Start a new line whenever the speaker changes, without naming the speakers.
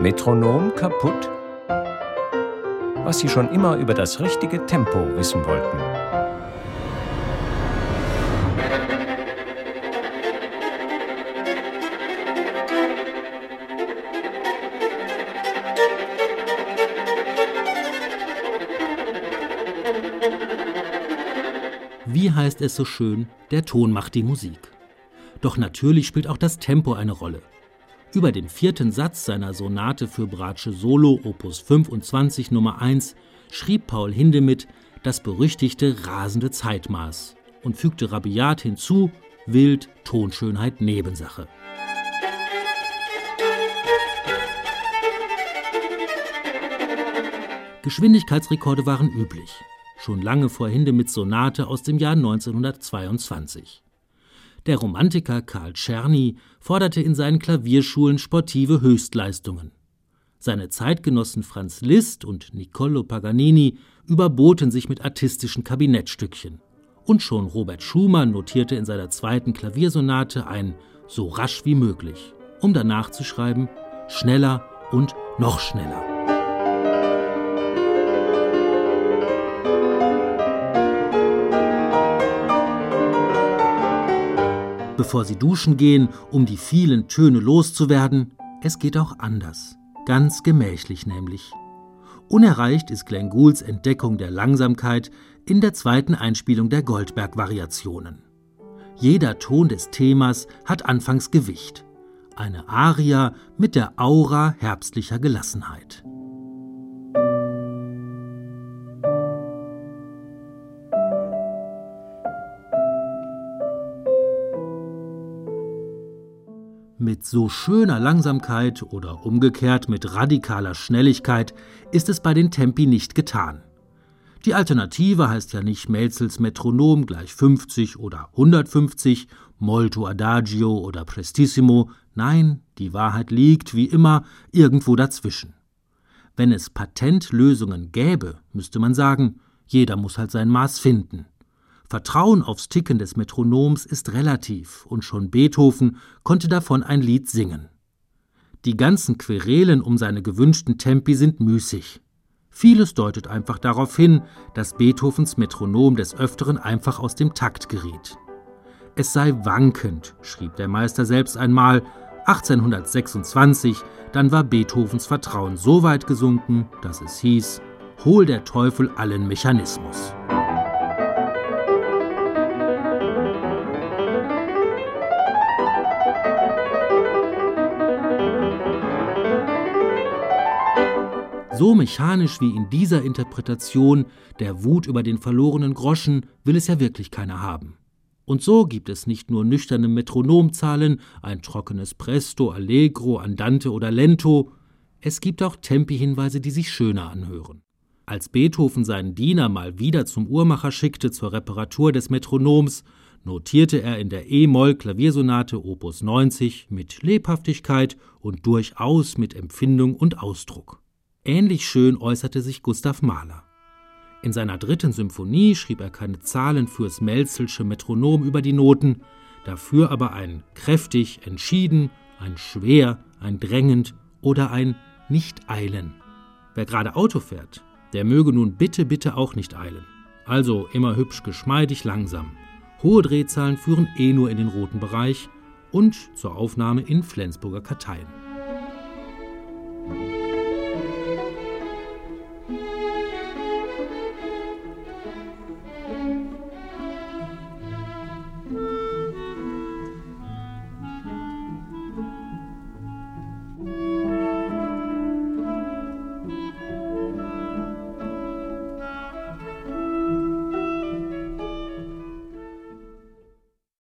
Metronom kaputt? Was Sie schon immer über das richtige Tempo wissen wollten.
Wie heißt es so schön, der Ton macht die Musik. Doch natürlich spielt auch das Tempo eine Rolle. Über den 4. Satz seiner Sonate für Bratsche Solo, Opus 25 Nummer 1, schrieb Paul Hindemith das berüchtigte rasende Zeitmaß und fügte rabiat hinzu: Wild, Tonschönheit, Nebensache. Geschwindigkeitsrekorde waren üblich, schon lange vor Hindemiths Sonate aus dem Jahr 1922. Der Romantiker Carl Czerny forderte in seinen Klavierschulen sportive Höchstleistungen. Seine Zeitgenossen Franz Liszt und Niccolò Paganini überboten sich mit artistischen Kabinettstückchen. Und schon Robert Schumann notierte in seiner 2. Klaviersonate ein »so rasch wie möglich«, um danach zu schreiben »schneller und noch schneller«. Bevor Sie duschen gehen, um die vielen Töne loszuwerden, es geht auch anders, ganz gemächlich nämlich. Unerreicht ist Glenn Goulds Entdeckung der Langsamkeit in der 2. Einspielung der Goldberg-Variationen. Jeder Ton des Themas hat anfangs Gewicht, eine Aria mit der Aura herbstlicher Gelassenheit. Mit so schöner Langsamkeit oder umgekehrt mit radikaler Schnelligkeit ist es bei den Tempi nicht getan. Die Alternative heißt ja nicht Mälzels Metronom gleich 50 oder 150, Molto Adagio oder Prestissimo. Nein, die Wahrheit liegt, wie immer, irgendwo dazwischen. Wenn es Patentlösungen gäbe, müsste man sagen, jeder muss halt sein Maß finden. Vertrauen aufs Ticken des Metronoms ist relativ und schon Beethoven konnte davon ein Lied singen. Die ganzen Querelen um seine gewünschten Tempi sind müßig. Vieles deutet einfach darauf hin, dass Beethovens Metronom des Öfteren einfach aus dem Takt geriet. Es sei wankend, schrieb der Meister selbst einmal, 1826, dann war Beethovens Vertrauen so weit gesunken, dass es hieß: Hol der Teufel allen Mechanismus. So mechanisch wie in dieser Interpretation der Wut über den verlorenen Groschen will es ja wirklich keiner haben. Und so gibt es nicht nur nüchterne Metronomzahlen, ein trockenes Presto, Allegro, Andante oder Lento, es gibt auch Tempi-Hinweise, die sich schöner anhören. Als Beethoven seinen Diener mal wieder zum Uhrmacher schickte zur Reparatur des Metronoms, notierte er in der E-Moll-Klaviersonate Opus 90 mit Lebhaftigkeit und durchaus mit Empfindung und Ausdruck. Ähnlich schön äußerte sich Gustav Mahler. In seiner 3. Symphonie schrieb er keine Zahlen fürs Mälzelsche Metronom über die Noten, dafür aber ein kräftig, entschieden, ein schwer, ein drängend oder ein nicht eilen. Wer gerade Auto fährt, der möge nun bitte auch nicht eilen. Also immer hübsch geschmeidig langsam. Hohe Drehzahlen führen nur in den roten Bereich und zur Aufnahme in Flensburger Karteien.